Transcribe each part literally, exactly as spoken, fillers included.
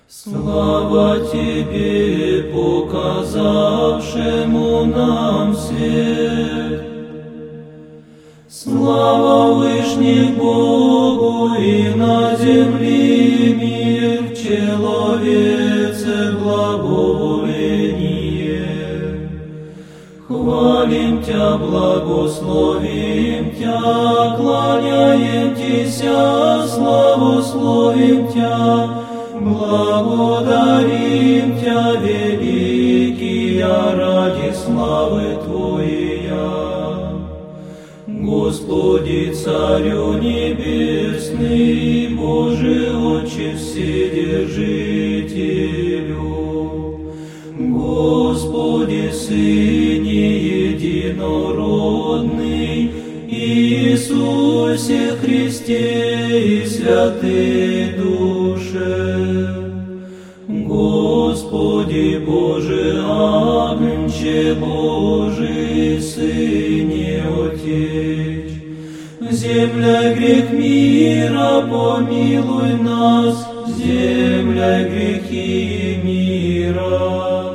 Слава Тебе, показавшему нам свет! Слава Вышних Богу и на земле мир, в человеце благоволение. Хвалим Тя, благословим Тя, кланяем Тися, славословим Тя, благодарим Тя, великий, ради славы Твоя. Господи, Царю Небесный, Боже, Отче Вседержителю, Господи, Сыне Единородный, Иисусе Христе и Святой Душе. Господи, Боже, Агнче Божий, Сыне Отеч, земля грех мира, помилуй нас, земля грехи мира.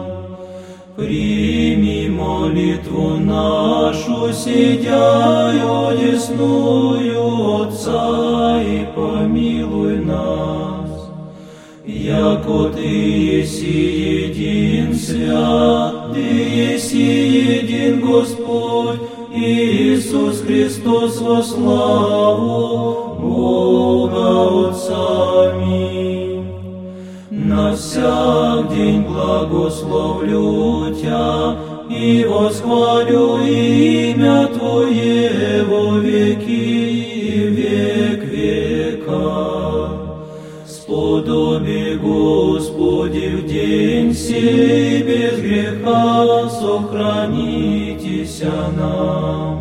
Прими молитву нашу, сидяю одесную Отца, и помилуй нас. Яко Ты еси един свят, Ты еси един Господь, Иисус Христос во славу Бога Отца. Аминь. На всяк день благословлю Тя и восхвалю имя Твое во веки и век века. Сподоби, Господи, в день сей без греха сохранитеся нам.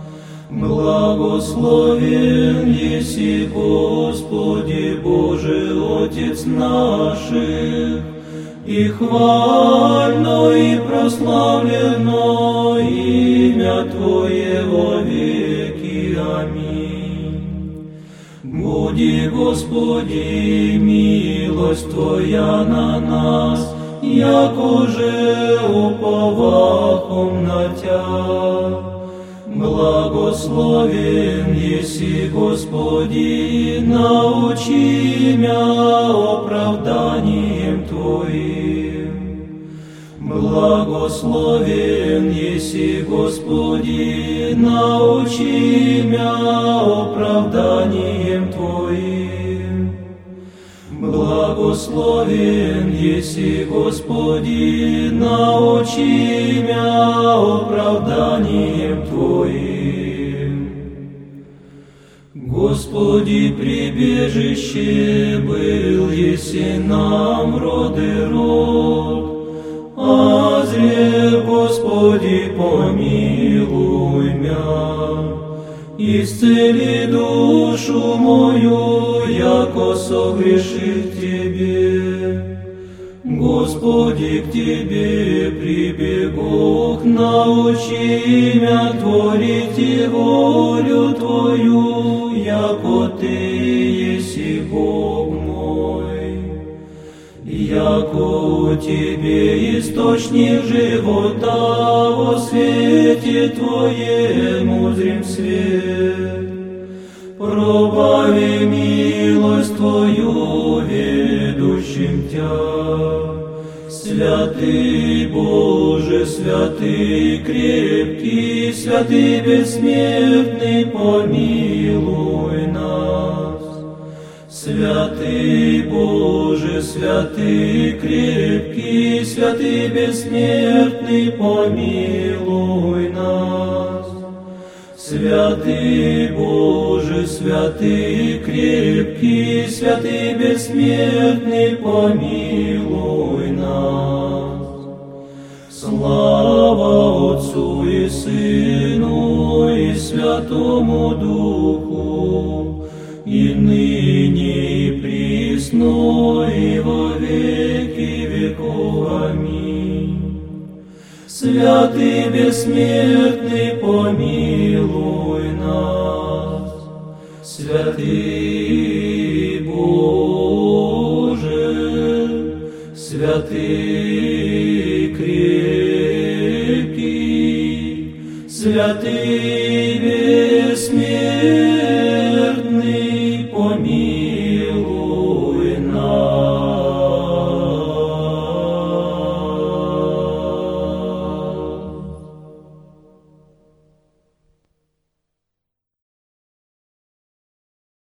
Благословен еси, Господи, Боже, Отец наших, и хвально и прославлено имя Твое во веки. Аминь. Буди, Господи, милость Твоя на нас, яко же уповахом на Тя. Благословен еси, Господи, научи мя оправданием Твоим. Благословен еси, Господи, научи мя оправданием Твоим. Благословен еси, Господи, научи мя оправданием Твоим. Господи, прибежище был еси нам род и род, азре, Господи, помилуй мя. Исцели душу мою, яко согрешил Тебе. Господи, к Тебе прибегу, научи мя творить волю Твою, яко Ты еси Бог мой. Яко Тебе источник живота, во свете Твоем узрим свет. Пробави милость Твою, ведущим Тя. Святый Боже, святый крепкий, святый бессмертный, помилуй нас. Святый Боже, святый крепкий, святый бессмертный, помилуй нас. Святый Боже, святый крепкий, святый бессмертный, помилуй нас. Слава Отцу и Сыну и Святому Духу, и ныне и присно и во веки веков. Аминь. Святый бессмертный, помилуй нас. Святый Боже, святый крепкий, святый бессмертный, помилуй